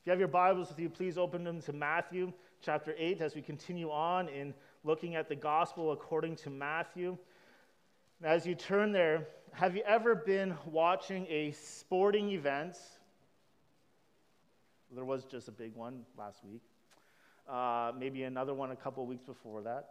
If you have your Bibles with you, please open them to Matthew chapter 8 as we continue on in looking at the gospel according to Matthew. As you turn there, have you ever been watching a sporting event? There was just a big one last week. Maybe another one a couple of weeks before that.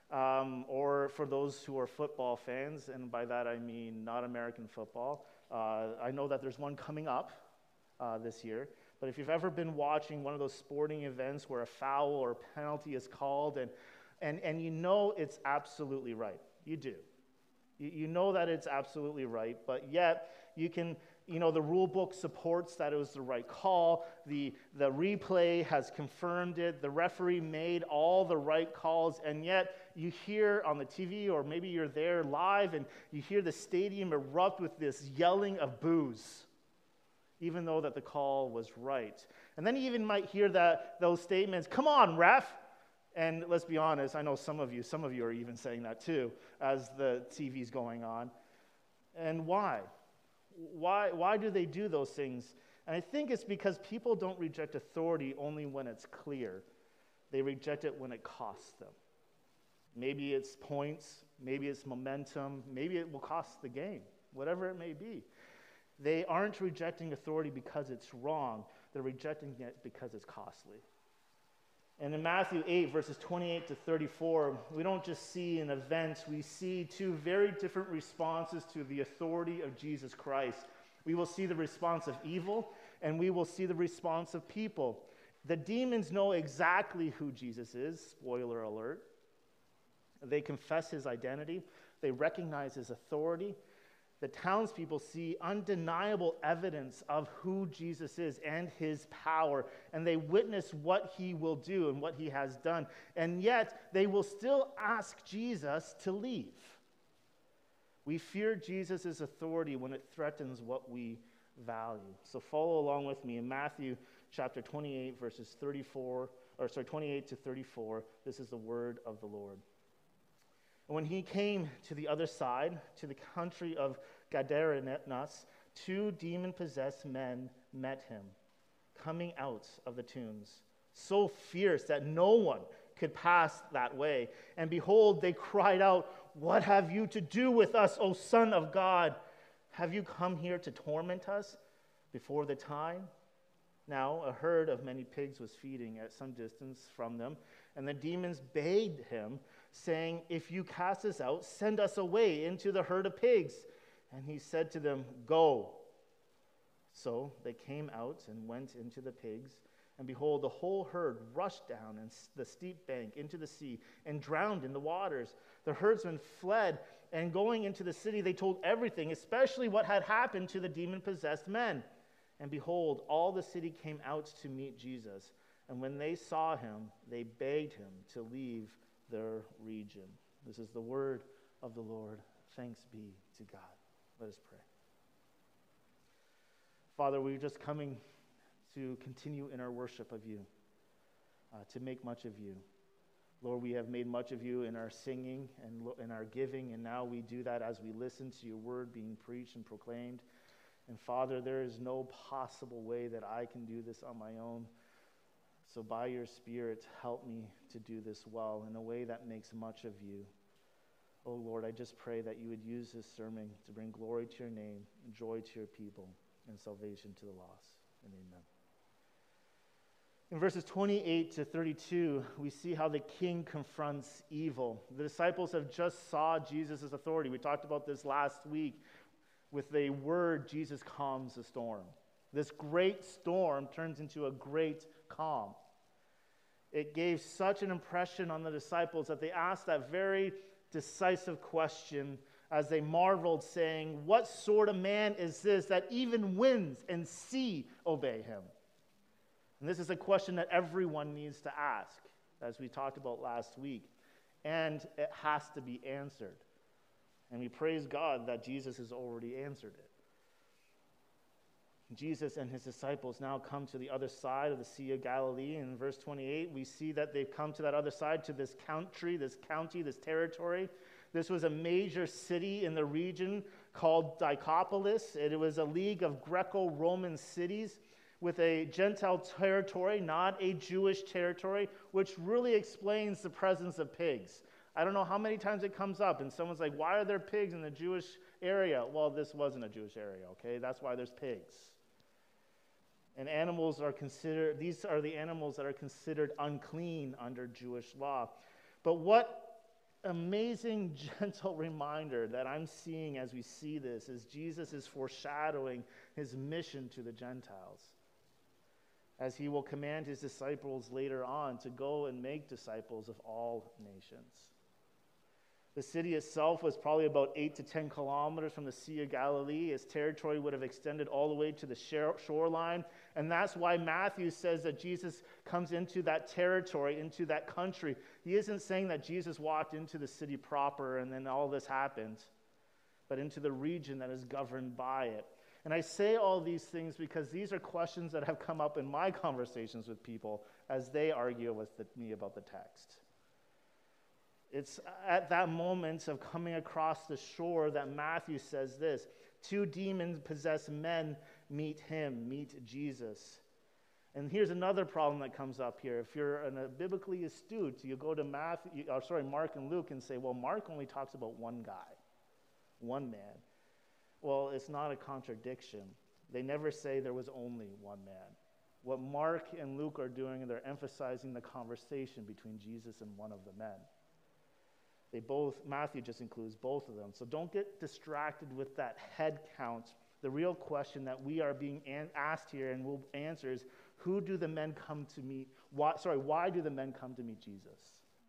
Or for those who are football fans, and by that I mean not American football, I know that there's one coming up this year. But if you've ever been watching one of those sporting events where a foul or penalty is called and you know it's absolutely right, you do. You know that it's absolutely right, but yet you can, the rule book supports that it was the right call. The replay has confirmed it. The referee made all the right calls, and yet you hear on the TV, or maybe you're there live, and you hear the stadium erupt with this yelling of boos, even though that the call was right. And then you even might hear those statements, "Come on, ref." And let's be honest, I know some of you are even saying that too, as the TV's going on. And why? Why do they do those things? And I think it's because people don't reject authority only when it's clear. They reject it when it costs them. Maybe it's points, maybe it's momentum, maybe it will cost the game, whatever it may be. They aren't rejecting authority because it's wrong. They're rejecting it because it's costly. And in Matthew 8, verses 28 to 34, we don't just see an event, we see two very different responses to the authority of Jesus Christ. We will see the response of evil, and we will see the response of people. The demons know exactly who Jesus is, spoiler alert. They confess his identity, they recognize his authority. The townspeople see undeniable evidence of who Jesus is and his power, and they witness what he will do and what he has done. And yet, they will still ask Jesus to leave. We fear Jesus' authority when it threatens what we value. So follow along with me in Matthew chapter 28, verses 28 to 34. This is the word of the Lord. And when he came to the other side, to the country of Gadarenes, two demon-possessed men met him, coming out of the tombs, so fierce that no one could pass that way. And behold, they cried out, "What have you to do with us, O Son of God? Have you come here to torment us before the time?" Now a herd of many pigs was feeding at some distance from them, and the demons begged him, saying, "If you cast us out, send us away into the herd of pigs." And he said to them, "Go." So they came out and went into the pigs, and behold, the whole herd rushed down the steep bank into the sea and drowned in the waters. The herdsmen fled, and going into the city, they told everything, especially what had happened to the demon-possessed men. And behold, all the city came out to meet Jesus. And when they saw him, they begged him to leave their region. This is the word of the Lord. Thanks be to God. Let us pray. Father, we're just coming to continue in our worship of you, to make much of you. Lord, we have made much of you in our singing and in our giving, and now we do that as we listen to your word being preached and proclaimed. And Father, there is no possible way that I can do this on my own. So by your Spirit, help me to do this well in a way that makes much of you. Oh Lord, I just pray that you would use this sermon to bring glory to your name, joy to your people, and salvation to the lost. And amen. In verses 28 to 32, we see how the king confronts evil. The disciples have just saw Jesus' authority. We talked about this last week. With the word, Jesus calms the storm. This great storm turns into a great calm. It gave such an impression on the disciples that they asked that very decisive question as they marveled, saying, "What sort of man is this that even winds and sea obey him?" And this is a question that everyone needs to ask, as we talked about last week. And it has to be answered. And we praise God that Jesus has already answered it. Jesus and his disciples now come to the other side of the Sea of Galilee. In verse 28, we see that they've come to that other side, to this country, this county, this territory. This was a major city in the region called Decapolis. It was a league of Greco-Roman cities with a Gentile territory, not a Jewish territory, which really explains the presence of pigs. I don't know how many times it comes up, and someone's like, why are there pigs in the Jewish area? Well, this wasn't a Jewish area, okay? That's why there's pigs. And animals are considered, these are the animals that are considered unclean under Jewish law. But what amazing, gentle reminder that I'm seeing as we see this is Jesus is foreshadowing his mission to the Gentiles, as he will command his disciples later on to go and make disciples of all nations. The city itself was probably about 8 to 10 kilometers from the Sea of Galilee. Its territory would have extended all the way to the shoreline. And that's why Matthew says that Jesus comes into that territory, into that country. He isn't saying that Jesus walked into the city proper and then all this happened, but into the region that is governed by it. And I say all these things because these are questions that have come up in my conversations with people as they argue with me about the text. It's at that moment of coming across the shore that Matthew says this: 2 demon-possessed men meet him, meet Jesus. And here's another problem that comes up here. If you're a biblically astute, you go to Mark and Luke and say, well, Mark only talks about one guy, one man. Well, it's not a contradiction. They never say there was only one man. What Mark and Luke are doing, they're emphasizing the conversation between Jesus and one of the men. Matthew just includes both of them. So don't get distracted with that head count. The real question that we are being asked here and we'll answer is, who do the men come to meet? Why do the men come to meet Jesus?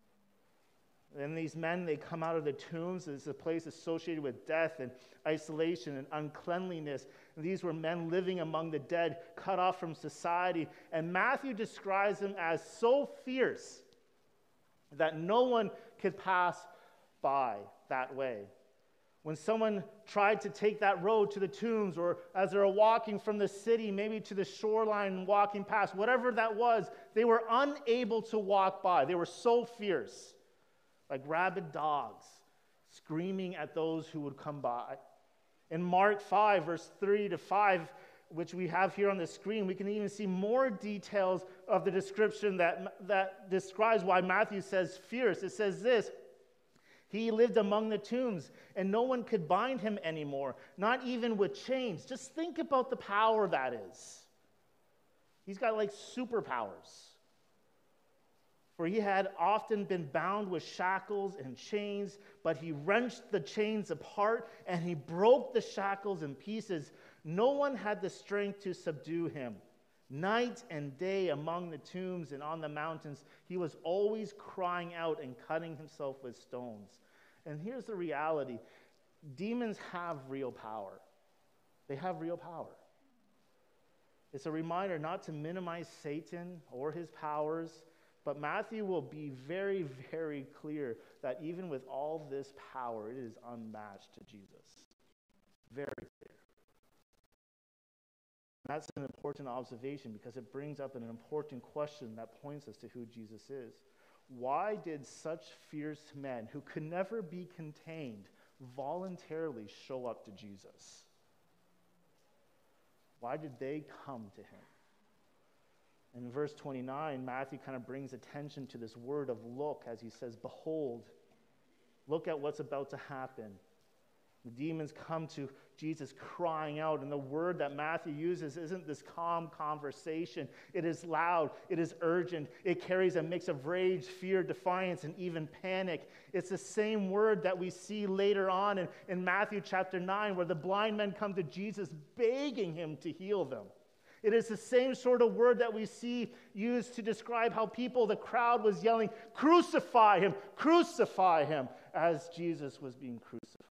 And these men, they come out of the tombs. It's a place associated with death and isolation and uncleanliness. And these were men living among the dead, cut off from society. And Matthew describes them as so fierce that no one could pass by that way. When someone tried to take that road to the tombs, or as they were walking from the city, maybe to the shoreline and walking past, whatever that was, they were unable to walk by. They were so fierce, like rabid dogs, screaming at those who would come by. In Mark 5, verse 3 to 5, which we have here on the screen, we can even see more details of the description that describes why Matthew says fierce. It says this: he lived among the tombs, and no one could bind him anymore, not even with chains. Just think about the power that is. He's got like superpowers. For he had often been bound with shackles and chains, but he wrenched the chains apart, and he broke the shackles in pieces. No one had the strength to subdue him. Night and day among the tombs and on the mountains, he was always crying out and cutting himself with stones. And here's the reality. Demons have real power. They have real power. It's a reminder not to minimize Satan or his powers, but Matthew will be very, very clear that even with all this power, it is unmatched to Jesus. Very clear. That's an important observation because it brings up an important question that points us to who Jesus is. Why did such fierce men who could never be contained voluntarily show up to Jesus? Why did they come to him? And in verse 29, Matthew kind of brings attention to this word of look as he says, behold, look at what's about to happen. The demons come to Jesus crying out, and the word that Matthew uses isn't this calm conversation. It is loud, it is urgent, it carries a mix of rage, fear, defiance, and even panic. It's the same word that we see later on in Matthew chapter 9, where the blind men come to Jesus begging him to heal them. It is the same sort of word that we see used to describe how the crowd was yelling, crucify him, as Jesus was being crucified.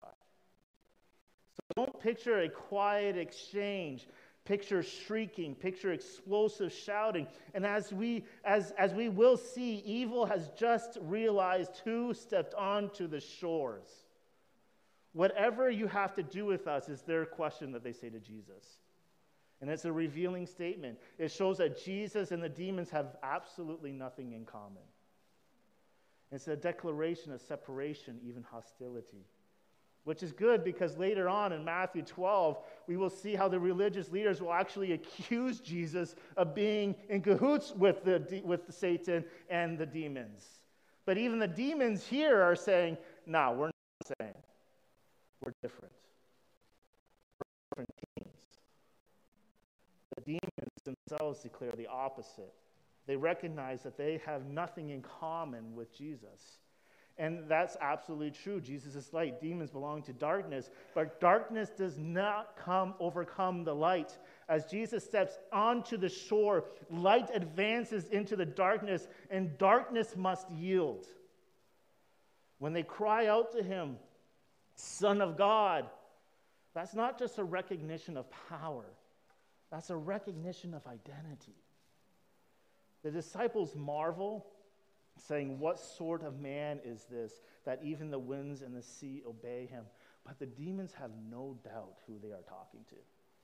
Don't picture a quiet exchange. Picture shrieking. Picture explosive shouting. And as we will see, evil has just realized who stepped onto the shores. Whatever you have to do with us is their question that they say to Jesus. And it's a revealing statement. It shows that Jesus and the demons have absolutely nothing in common. It's a declaration of separation, even hostility. which is good because later on in Matthew 12, we will see how the religious leaders will actually accuse Jesus of being in cahoots with Satan and the demons. But even the demons here are saying, no, we're not the same. We're different. We're different kings. The demons themselves declare the opposite. They recognize that they have nothing in common with Jesus. And that's absolutely true. Jesus is light. Demons belong to darkness. But darkness does not overcome the light. As Jesus steps onto the shore, light advances into the darkness, and darkness must yield. When they cry out to him, Son of God, that's not just a recognition of power. That's a recognition of identity. The disciples marvel, saying, what sort of man is this, that even the winds and the sea obey him? But the demons have no doubt who they are talking to.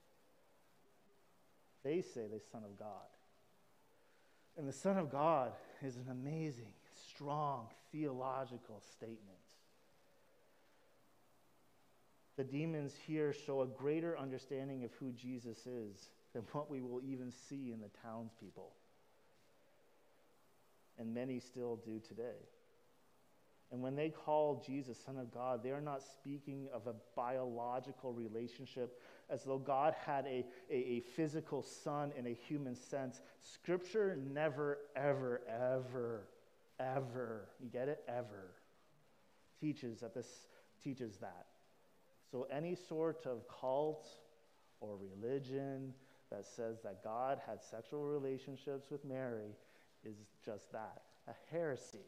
They say the Son of God. And the Son of God is an amazing, strong, theological statement. The demons here show a greater understanding of who Jesus is than what we will even see in the townspeople. And many still do today. And when they call Jesus Son of God, they are not speaking of a biological relationship as though God had a physical son in a human sense. Scripture never, ever, ever, ever, you get it? Ever teaches that. So any sort of cult or religion that says that God had sexual relationships with Mary is just that, a heresy.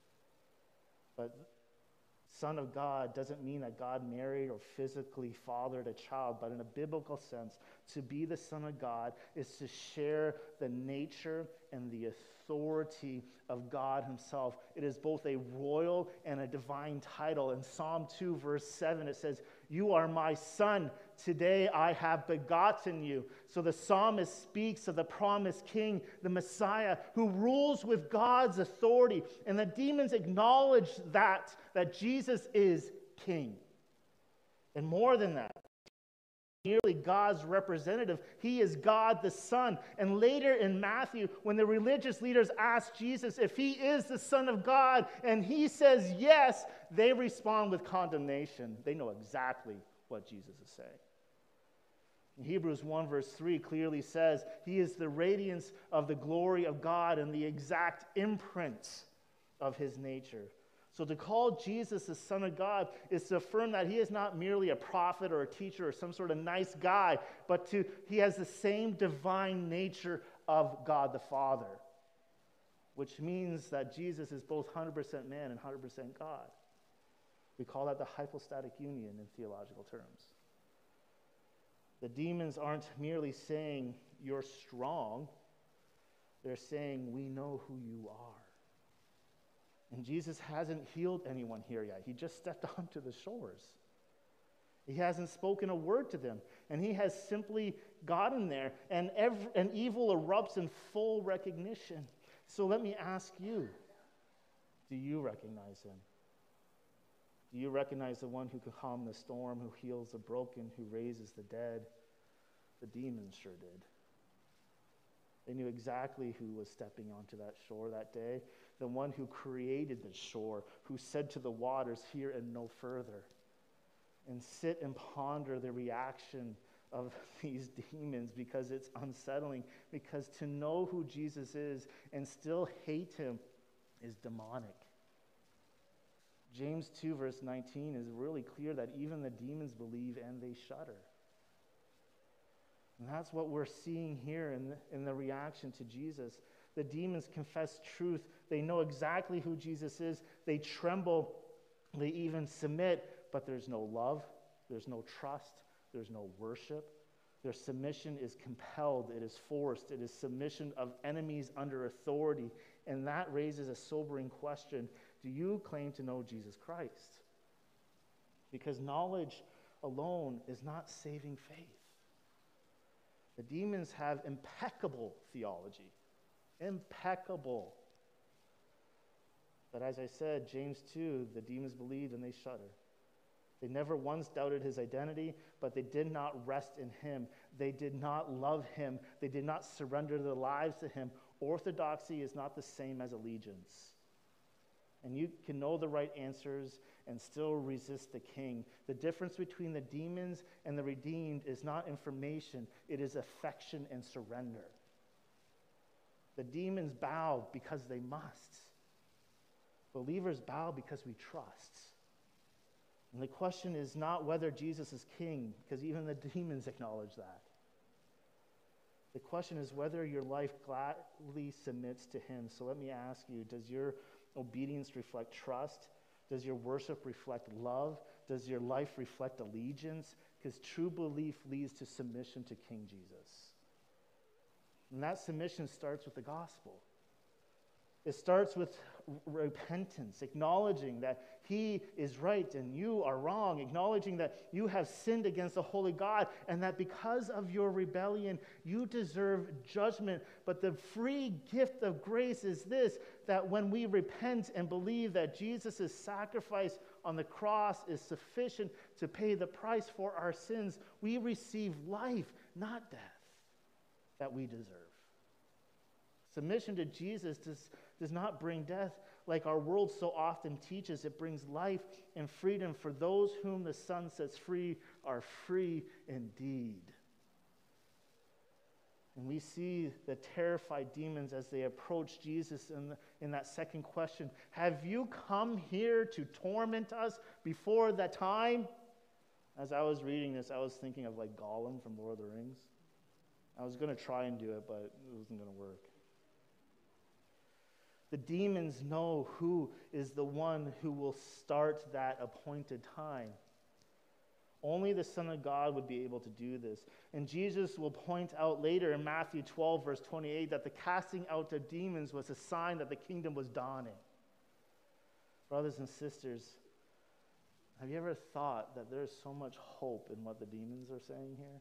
But Son of God doesn't mean that God married or physically fathered a child, but in a biblical sense, to be the Son of God is to share the nature and the authority of God himself. It is both a royal and a divine title. In Psalm 2, verse 7, it says, "You are my son. Today I have begotten you." So the psalmist speaks of the promised king, the Messiah, who rules with God's authority. And the demons acknowledge that Jesus is king. And more than that, merely God's representative. He is God the Son. And later in Matthew, when the religious leaders ask Jesus if he is the Son of God, and he says yes, they respond with condemnation. They know exactly what Jesus is saying. In Hebrews 1 verse 3 clearly says, he is the radiance of the glory of God and the exact imprint of his nature. So to call Jesus the Son of God is to affirm that he is not merely a prophet or a teacher or some sort of nice guy, but he has the same divine nature of God the Father, which means that Jesus is both 100% man and 100% God. We call that the hypostatic union in theological terms. The demons aren't merely saying you're strong, they're saying we know who you are. And Jesus hasn't healed anyone here yet. He just stepped onto the shores. He hasn't spoken a word to them. And he has simply gotten there. And evil erupts in full recognition. So let me ask you, do you recognize him? Do you recognize the one who can calm the storm, who heals the broken, who raises the dead? The demons sure did. They knew exactly who was stepping onto that shore that day, the one who created the shore, who said to the waters, "Here and no further." And sit and ponder the reaction of these demons, because it's unsettling, because to know who Jesus is and still hate him is demonic. James 2 verse 19 is really clear that even the demons believe and they shudder. And that's what we're seeing here in the reaction to Jesus. The demons confess truth. They know exactly who Jesus is. They tremble. They even submit, but there's no love. There's no trust. There's no worship. Their submission is compelled. It is forced. It is submission of enemies under authority. And that raises a sobering question. Do you claim to know Jesus Christ? Because knowledge alone is not saving faith. The demons have impeccable theology. Impeccable. But as I said, James 2, the demons believe and they shudder. They never once doubted his identity, but they did not rest in him. They did not love him. They did not surrender their lives to him. Orthodoxy is not the same as allegiance. And you can know the right answers and still resist the king. The difference between the demons and the redeemed is not information, it is affection and surrender. The demons bow because they must. Believers bow because we trust. And the question is not whether Jesus is king, because even the demons acknowledge that. The question is whether your life gladly submits to him. So let me ask you, does your obedience reflect trust? Does your worship reflect love? Does your life reflect allegiance? Because true belief leads to submission to King Jesus. And that submission starts with the gospel. It starts with repentance, acknowledging that he is right and you are wrong, acknowledging that you have sinned against the holy God and that because of your rebellion, you deserve judgment. But the free gift of grace is this, that when we repent and believe that Jesus' sacrifice on the cross is sufficient to pay the price for our sins, we receive life, not death, that we deserve. Submission to Jesus does not bring death like our world so often teaches. It brings life and freedom. For those whom the Son sets free are free indeed. And we see the terrified demons as they approach Jesus in that second question. Have you come here to torment us before that time? As I was reading this, I was thinking of like Gollum from Lord of the Rings. I was going to try and do it, but it wasn't going to work. The demons know who is the one who will start that appointed time. Only the Son of God would be able to do this. And Jesus will point out later in Matthew 12, verse 28, that the casting out of demons was a sign that the kingdom was dawning. Brothers and sisters, have you ever thought that there's so much hope in what the demons are saying here?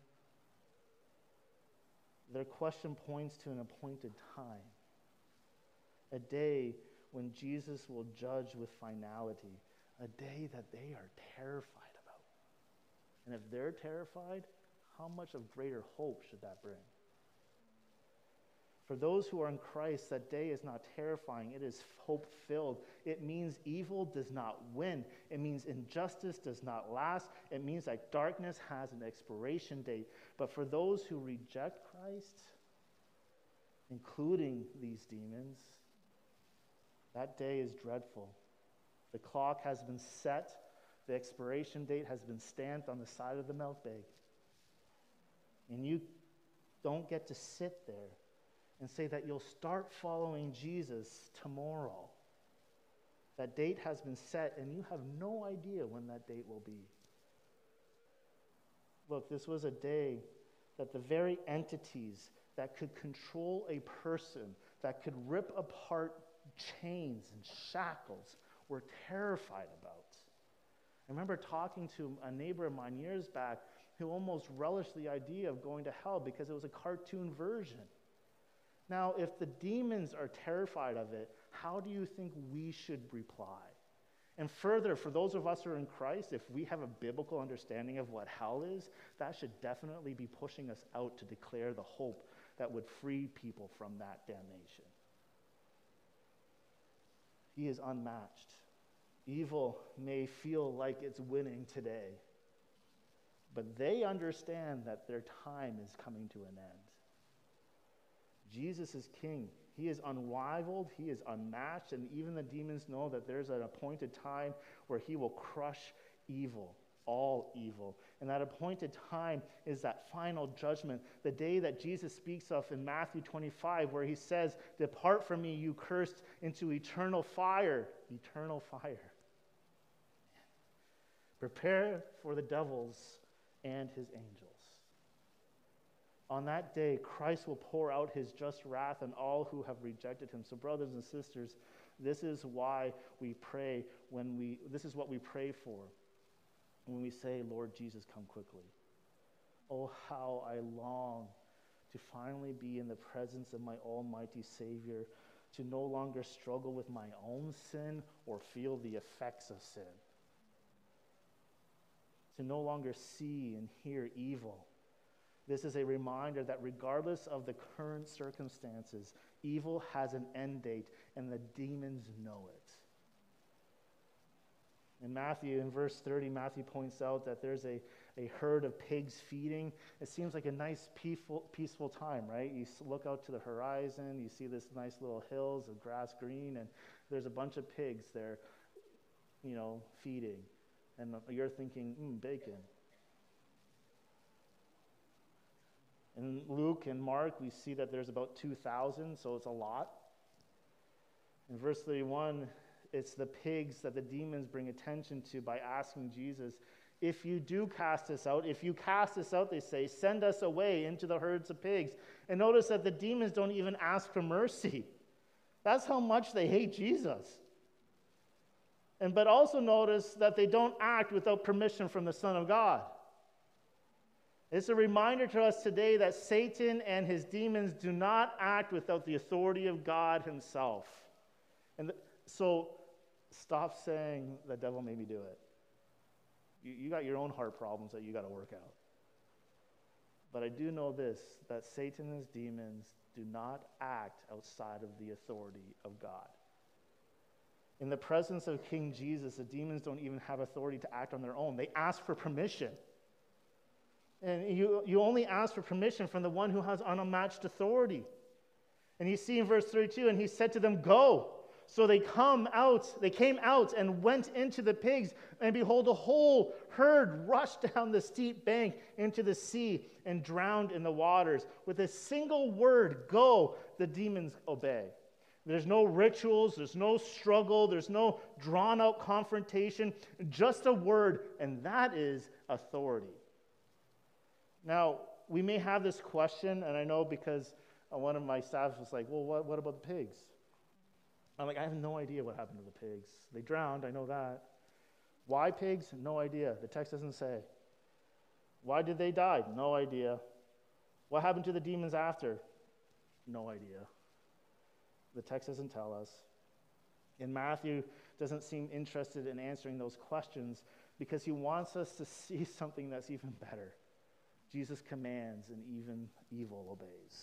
Their question points to an appointed time. A day when Jesus will judge with finality. A day that they are terrified about. And if they're terrified, how much of greater hope should that bring? For those who are in Christ, that day is not terrifying. It is hope-filled. It means evil does not win. It means injustice does not last. It means that darkness has an expiration date. But for those who reject Christ, including these demons, that day is dreadful. The clock has been set. The expiration date has been stamped on the side of the milk bag. And you don't get to sit there and say that you'll start following Jesus tomorrow. That date has been set, and you have no idea when that date will be. Look, this was a day that the very entities that could control a person, that could rip apart chains and shackles, were terrified about. I remember talking to a neighbor of mine years back who almost relished the idea of going to hell because it was a cartoon version. Now, if the demons are terrified of it, how do you think we should reply? And further, for those of us who are in Christ, if we have a biblical understanding of what hell is, that should definitely be pushing us out to declare the hope that would free people from that damnation. He is unmatched. Evil may feel like it's winning today, but they understand that their time is coming to an end. Jesus is king. He is unrivaled. He is unmatched. And even the demons know that there's an appointed time where he will crush evil, all evil. And that appointed time is that final judgment, the day that Jesus speaks of in Matthew 25, where he says, "Depart from me, you cursed, into eternal fire." Eternal fire. Prepare for the devils and his angels. On that day, Christ will pour out his just wrath on all who have rejected him. So brothers and sisters, this is why we pray this is what we pray for when we say, "Lord Jesus, come quickly." Oh, how I long to finally be in the presence of my almighty Savior, to no longer struggle with my own sin or feel the effects of sin. to no longer see and hear evil. This is a reminder that regardless of the current circumstances, evil has an end date, and the demons know it. In Matthew, in verse 30, Matthew points out that there's a herd of pigs feeding. It seems like a nice, peaceful time, right? You look out to the horizon, you see this nice little hills of grass green, and there's a bunch of pigs there, feeding. And you're thinking, bacon. In Luke and Mark, we see that there's about 2,000, so it's a lot. In verse 31, it's the pigs that the demons bring attention to by asking Jesus, if you do cast us out, if you cast us out, they say, send us away into the herds of pigs. And notice that the demons don't even ask for mercy. That's how much they hate Jesus. But also notice that they don't act without permission from the Son of God. It's a reminder to us today that Satan and his demons do not act without the authority of God himself. So stop saying the devil made me do it. You got your own heart problems that you got to work out. But I do know this, that Satan and his demons do not act outside of the authority of God. In the presence of King Jesus, the demons don't even have authority to act on their own. They ask for permission. And you only ask for permission from the one who has unmatched authority. And you see in verse 32, and he said to them, go. So they came out and went into the pigs, and behold, a whole herd rushed down the steep bank into the sea and drowned in the waters. With a single word, go, the demons obey. There's no rituals, there's no struggle, there's no drawn-out confrontation, just a word, and that is authority. Now, we may have this question, and I know because one of my staff was like, well, what about the pigs? I'm like, I have no idea what happened to the pigs. They drowned, I know that. Why pigs? No idea. The text doesn't say. Why did they die? No idea. What happened to the demons after? No idea. The text doesn't tell us. And Matthew doesn't seem interested in answering those questions because he wants us to see something that's even better. Jesus commands and even evil obeys.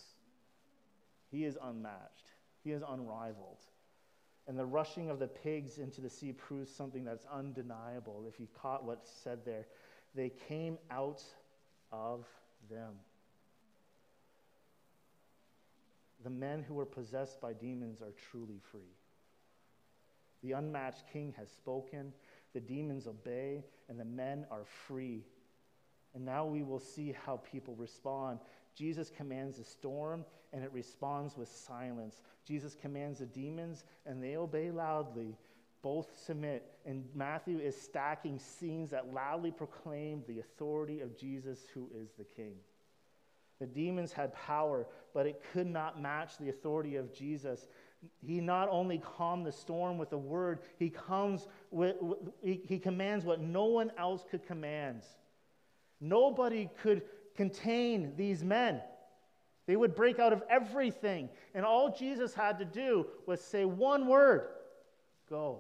He is unmatched. He is unrivaled. And the rushing of the pigs into the sea proves something that's undeniable. If you caught what's said there, they came out of them. The men who were possessed by demons are truly free. The unmatched king has spoken, the demons obey, and the men are free. And now we will see how people respond. Jesus commands the storm, and it responds with silence. Jesus commands the demons, and they obey loudly. Both submit. And Matthew is stacking scenes that loudly proclaim the authority of Jesus, who is the King. The demons had power, but it could not match the authority of Jesus. He not only calmed the storm with a word, he commands what no one else could command. Nobody could contain these men. They would break out of everything. And all Jesus had to do was say one word, go.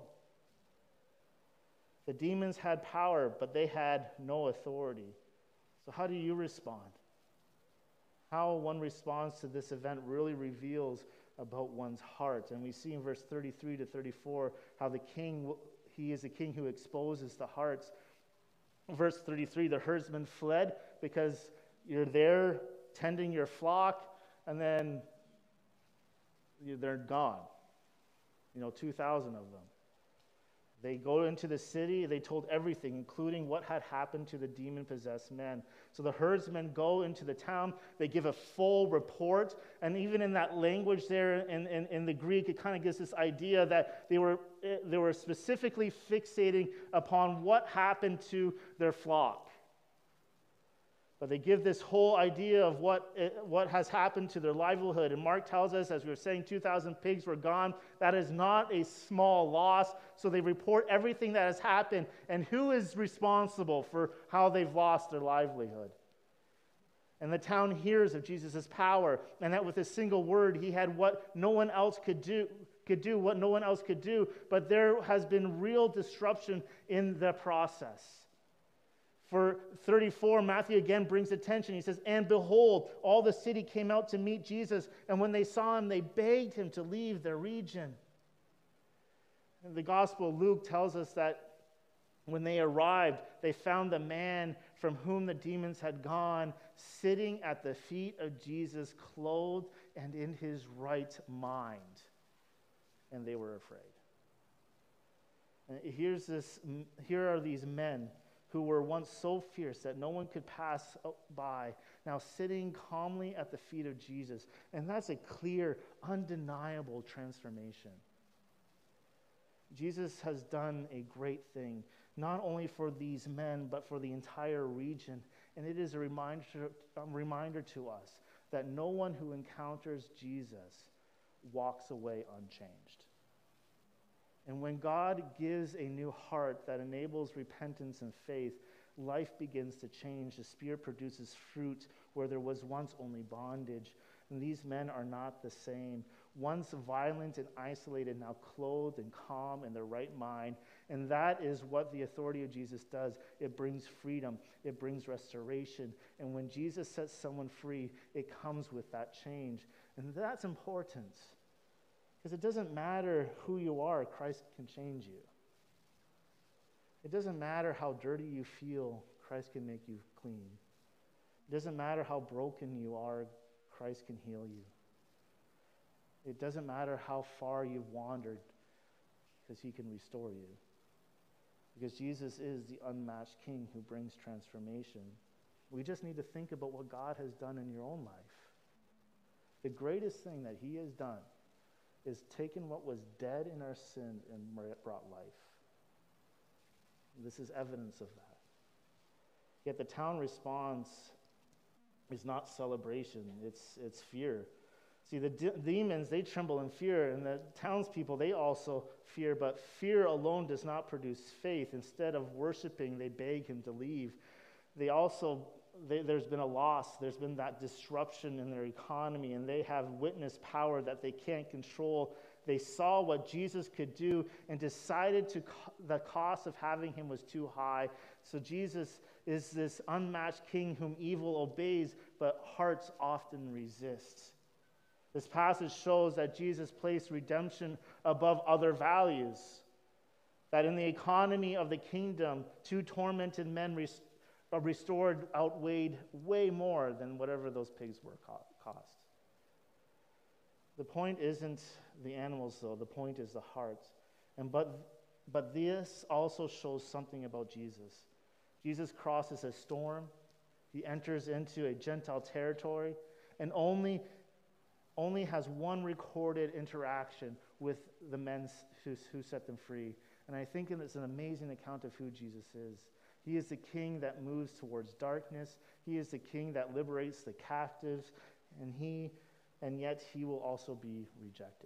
The demons had power, but they had no authority. So how do you respond? How one responds to this event really reveals about one's heart. And we see in verse 33 to 34 how he is the king who exposes the hearts. Verse 33, the herdsmen fled because you're there tending your flock, and then they're gone. 2,000 of them. They go into the city, they told everything, including what had happened to the demon-possessed men. So the herdsmen go into the town, they give a full report, and even in that language there in the Greek, it kind of gives this idea that they were specifically fixating upon what happened to their flock. But they give this whole idea of what has happened to their livelihood. And Mark tells us, as we were saying, 2,000 pigs were gone. That is not a small loss. So they report everything that has happened and who is responsible for how they've lost their livelihood. And the town hears of Jesus' power, and that with a single word, he had what no one else could do, what no one else could do. But there has been real disruption in the process. For 34, Matthew again brings attention. He says, "And behold, all the city came out to meet Jesus, and when they saw him, they begged him to leave their region." And the Gospel of Luke tells us that when they arrived, they found the man from whom the demons had gone sitting at the feet of Jesus, clothed and in his right mind. And they were afraid. And here are these men who were once so fierce that no one could pass by, now sitting calmly at the feet of Jesus. And that's a clear, undeniable transformation. Jesus has done a great thing, not only for these men, but for the entire region. And it is a reminder to us that no one who encounters Jesus walks away unchanged. And when God gives a new heart that enables repentance and faith, life begins to change. The Spirit produces fruit where there was once only bondage. And these men are not the same. Once violent and isolated, now clothed and calm in their right mind. And that is what the authority of Jesus does. It brings freedom. It brings restoration. And when Jesus sets someone free, it comes with that change. And that's important. Because it doesn't matter who you are, Christ can change you. It doesn't matter how dirty you feel, Christ can make you clean. It doesn't matter how broken you are, Christ can heal you. It doesn't matter how far you've wandered, because he can restore you. Because Jesus is the unmatched King who brings transformation. We just need to think about what God has done in your own life. The greatest thing that he has done is taken what was dead in our sin and brought life. This is evidence of that. Yet the town response is not celebration, it's fear. See, the demons, they tremble in fear, and the townspeople, they also fear, but fear alone does not produce faith. Instead of worshiping, they beg him to leave. There's been a loss, there's been that disruption in their economy, and they have witnessed power that they can't control. They saw what Jesus could do and decided the cost of having him was too high. So Jesus is this unmatched King whom evil obeys, but hearts often resist. This passage shows that Jesus placed redemption above other values. That in the economy of the kingdom, 2 tormented men restored outweighed way more than whatever those pigs were cost. The point isn't the animals, though. The point is the heart. But this also shows something about Jesus. Jesus crosses a storm. He enters into a Gentile territory and only has one recorded interaction with the men who set them free. And I think it's an amazing account of who Jesus is. He is the King that moves towards darkness. He is the King that liberates the captives, and yet he will also be rejected.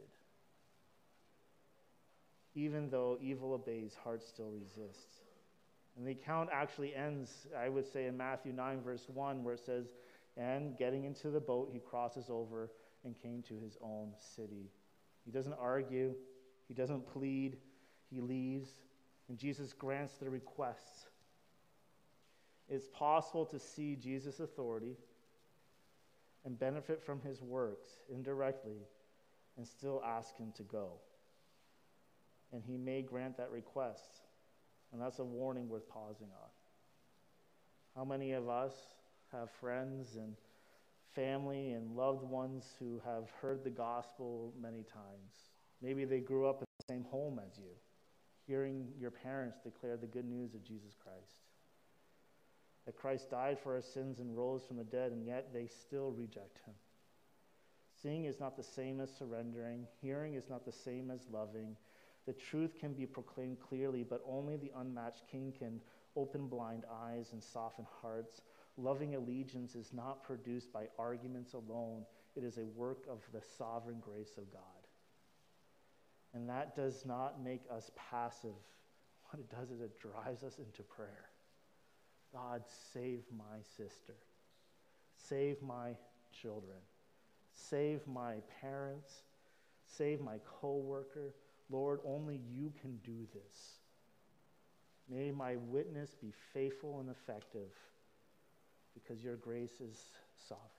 Even though evil obeys, hearts still resist. And the account actually ends, I would say, in Matthew 9, verse 1, where it says, "And getting into the boat, he crosses over and came to his own city." He doesn't argue. He doesn't plead. He leaves, and Jesus grants the requests. It's possible to see Jesus' authority and benefit from his works indirectly and still ask him to go. And he may grant that request. And that's a warning worth pausing on. How many of us have friends and family and loved ones who have heard the gospel many times? Maybe they grew up in the same home as you, hearing your parents declare the good news of Jesus Christ. That Christ died for our sins and rose from the dead, and yet they still reject him. Seeing is not the same as surrendering. Hearing is not the same as loving. The truth can be proclaimed clearly, but only the unmatched King can open blind eyes and soften hearts. Loving allegiance is not produced by arguments alone. It is a work of the sovereign grace of God. And that does not make us passive. What it does is it drives us into prayer. God, save my sister. Save my children. Save my parents. Save my co-worker. Lord, only you can do this. May my witness be faithful and effective, because your grace is sovereign.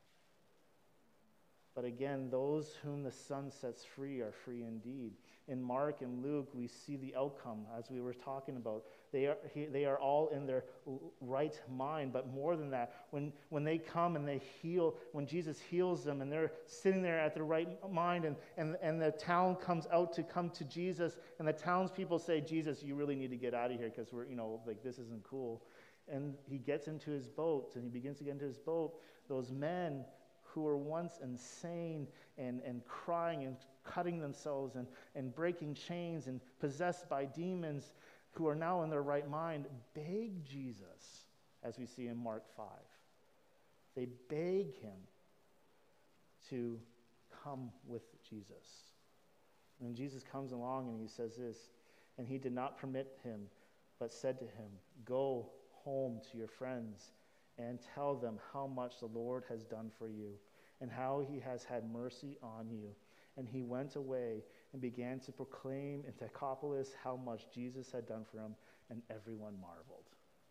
But again, those whom the Son sets free are free indeed. In Mark and Luke, we see the outcome, as we were talking about. They are all in their right mind, but more than that, when they come and they heal, when Jesus heals them and they're sitting there at their right mind, and the town comes out to come to Jesus, and the townspeople say, Jesus, you really need to get out of here because we're, this isn't cool. And he gets into his boat, and he begins to get into his boat. Those men who were once insane and crying and cutting themselves and breaking chains and possessed by demons, who are now in their right mind, beg Jesus, as we see in Mark 5. They beg him to come with Jesus. And Jesus comes along and he says this, and he did not permit him, but said to him, go home to your friends and tell them how much the Lord has done for you and how he has had mercy on you. And he went away and began to proclaim in Decapolis how much Jesus had done for him, and everyone marveled.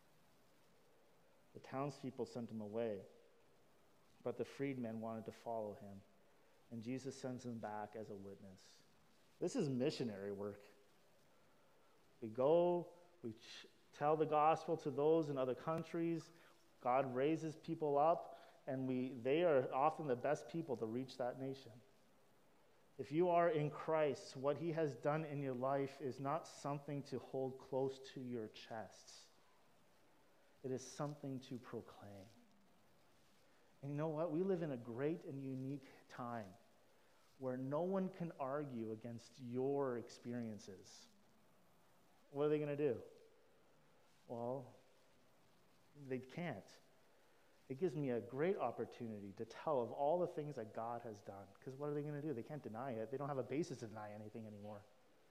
The townspeople sent him away, but the freedmen wanted to follow him, and Jesus sends him back as a witness. This is missionary work. We go, we tell the gospel to those in other countries. God raises people up, and they are often the best people to reach that nation. If you are in Christ, what he has done in your life is not something to hold close to your chests. It is something to proclaim. And you know what? We live in a great and unique time where no one can argue against your experiences. What are they going to do? Well, they can't. It gives me a great opportunity to tell of all the things that God has done. Because what are they going to do? They can't deny it. They don't have a basis to deny anything anymore.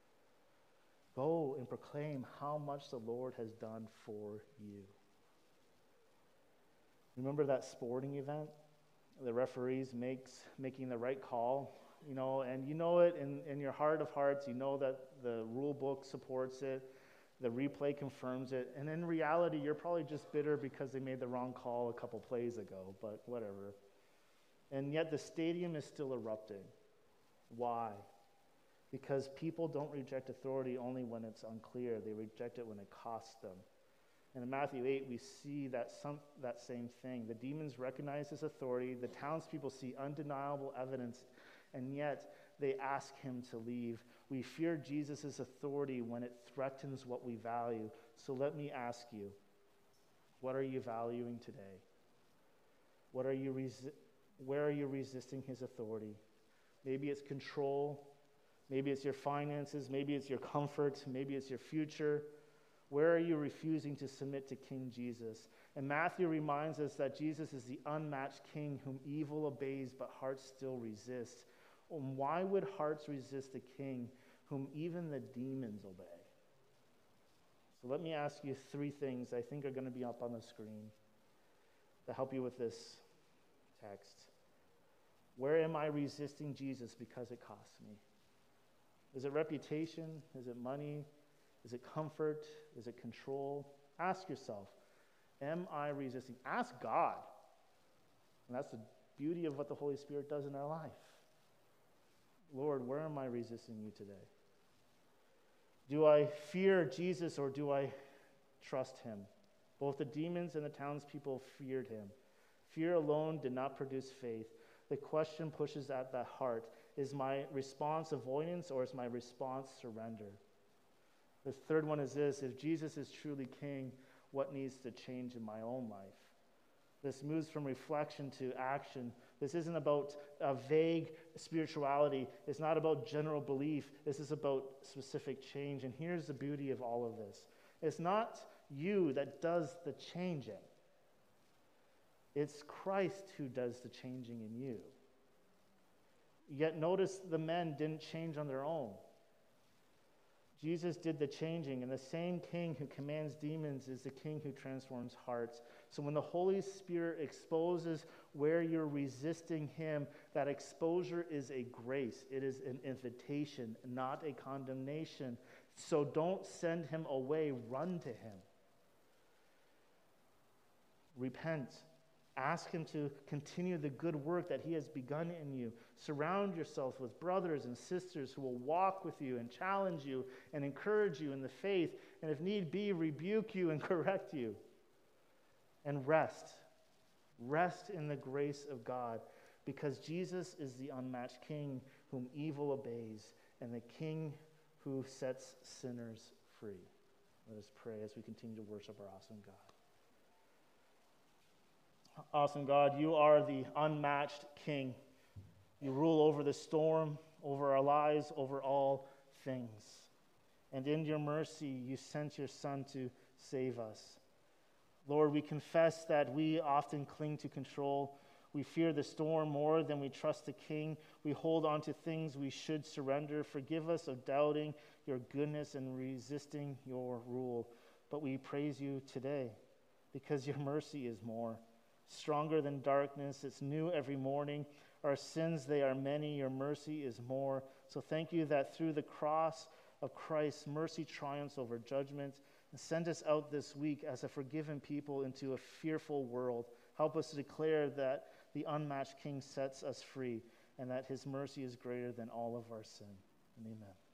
Go and proclaim how much the Lord has done for you. Remember that sporting event? The referees making the right call, and you know it in your heart of hearts. You know that the rule book supports it. The replay confirms it. And in reality, you're probably just bitter because they made the wrong call a couple plays ago, but whatever. And yet the stadium is still erupting. Why? Because people don't reject authority only when it's unclear. They reject it when it costs them. And in Matthew 8, we see that same thing. The demons recognize his authority. The townspeople see undeniable evidence, and yet they ask him to leave. We fear Jesus' authority when it threatens what we value. So let me ask you, what are you valuing today? Where are you resisting his authority? Maybe it's control. Maybe it's your finances. Maybe it's your comfort. Maybe it's your future. Where are you refusing to submit to King Jesus? And Matthew reminds us that Jesus is the unmatched king whom evil obeys, but hearts still resist. Why would hearts resist a king whom even the demons obey? So let me ask you 3 things I think are going to be up on the screen to help you with this text. Where am I resisting Jesus because it costs me? Is it reputation? Is it money? Is it comfort? Is it control? Ask yourself, am I resisting? Ask God. And that's the beauty of what the Holy Spirit does in our life. Lord, where am I resisting you today? Do I fear Jesus or do I trust him? Both the demons and the townspeople feared him. Fear alone did not produce faith. The question pushes at the heart. Is my response avoidance or is my response surrender? The third one is this: if Jesus is truly king, what needs to change in my own life? This moves from reflection to action. This isn't about a vague spirituality. It's not about general belief. This is about specific change. And here's the beauty of all of this. It's not you that does the changing. It's Christ who does the changing in you. Yet notice the men didn't change on their own. Jesus did the changing, and the same king who commands demons is the king who transforms hearts. So when the Holy Spirit exposes where you're resisting him, that exposure is a grace. It is an invitation, not a condemnation. So don't send him away. Run to him. Repent. Ask him to continue the good work that he has begun in you. Surround yourself with brothers and sisters who will walk with you and challenge you and encourage you in the faith, and if need be, rebuke you and correct you. And rest. Rest in the grace of God, because Jesus is the unmatched King whom evil obeys, and the King who sets sinners free. Let us pray as we continue to worship our awesome God. Awesome God, you are the unmatched King. You rule over the storm, over our lives, over all things. And in your mercy, you sent your Son to save us. Lord, we confess that we often cling to control. We fear the storm more than we trust the King. We hold on to things we should surrender. Forgive us of doubting your goodness and resisting your rule. But we praise you today because your mercy is more. Stronger than darkness, it's new every morning. Our sins, they are many. Your mercy is more. So thank you that through the cross of Christ, mercy triumphs over judgment. And send us out this week as a forgiven people into a fearful world. Help us to declare that the unmatched King sets us free and that his mercy is greater than all of our sin. And amen.